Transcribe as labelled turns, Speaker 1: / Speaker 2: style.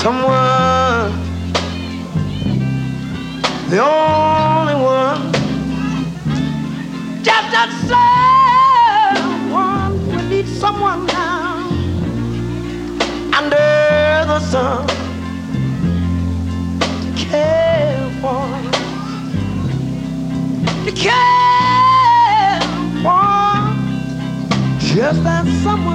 Speaker 1: someone, the only one, just that someone. We need someone now under the sun to care for, to care for, just that someone.